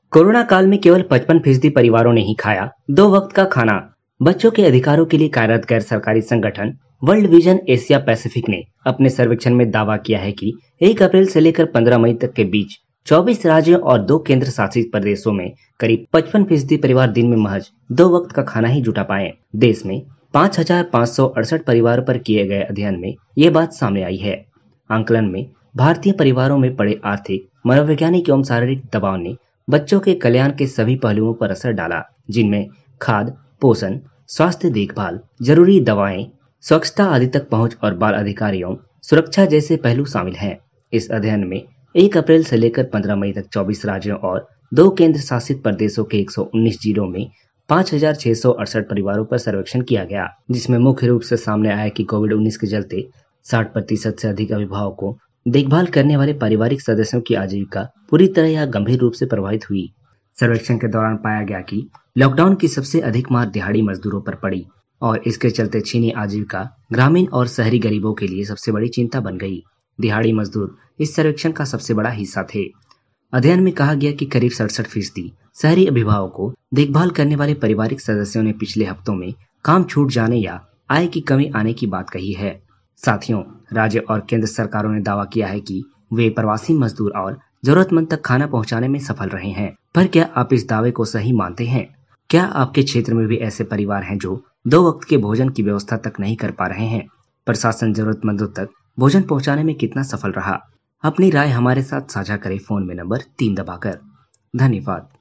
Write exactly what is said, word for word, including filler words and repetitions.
Corona काल में केवल पचपन फीसदी परिवारों ने ही खाया दो वक्त का खाना। बच्चों के अधिकारों के लिए कार्यरत गैर सरकारी संगठन वर्ल्ड विजन एशिया पैसिफिक ने अपने सर्वेक्षण में दावा किया है कि एक अप्रैल से लेकर पंद्रह मई तक के बीच चौबीस राज्यों और दो केंद्र शासित प्रदेशों में करीब पचपन फीसदी परिवार दिन में महज दो वक्त का खाना ही जुटा पाए। देश में पाँच हजार पाँच सौ अड़सठ परिवारों पर किए गए अध्ययन में ये बात सामने आई है। आंकलन में भारतीय परिवारों में पड़े आर्थिक, मनोवैज्ञानिक एवं शारीरिक दबाव ने बच्चों के कल्याण के सभी पहलुओं पर असर डाला, जिनमें खाद्य, पोषण, स्वास्थ्य देखभाल, जरूरी दवाएं, स्वच्छता आदि तक पहुंच और बाल अधिकार एवं सुरक्षा जैसे पहलू शामिल हैं। इस अध्ययन में एक अप्रैल से लेकर पंद्रह मई तक चौबीस राज्यों और दो केंद्र शासित प्रदेशों के एक सौ उन्नीस जिलों में पाँच हजार छह सौ अड़सठ परिवारों पर सर्वेक्षण किया गया, जिसमें मुख्य रूप से सामने आया कि कोविड उन्नीस के चलते साठ प्रतिशत से अधिक अभिभावकों देखभाल करने वाले पारिवारिक सदस्यों की आजीविका पूरी तरह या गंभीर रूप से प्रभावित हुई। सर्वेक्षण के दौरान पाया गया कि लॉकडाउन की सबसे अधिक मार दिहाड़ी मजदूरों पर पड़ी और इसके चलते छीनी आजीविका ग्रामीण और शहरी गरीबों के लिए सबसे बड़ी चिंता बन गई। दिहाड़ी मजदूर इस सर्वेक्षण का सबसे बड़ा हिस्सा थे। अध्ययन में कहा गया कि करीब सड़सठ फीसदी शहरी अभिभावकों देखभाल करने वाले पारिवारिक सदस्यों ने पिछले हफ्तों में काम छूट जाने या आय की कमी आने की बात कही है। साथियों, राज्य और केंद्र सरकारों ने दावा किया है कि वे प्रवासी मजदूर और जरूरतमंद तक खाना पहुंचाने में सफल रहे हैं। पर क्या आप इस दावे को सही मानते हैं? क्या आपके क्षेत्र में भी ऐसे परिवार हैं जो दो वक्त के भोजन की व्यवस्था तक नहीं कर पा रहे हैं? प्रशासन जरूरतमंदों तक भोजन पहुंचाने में कितना सफल रहा? अपनी राय हमारे साथ साझा करें फोन में नंबर तीन दबाकर। धन्यवाद।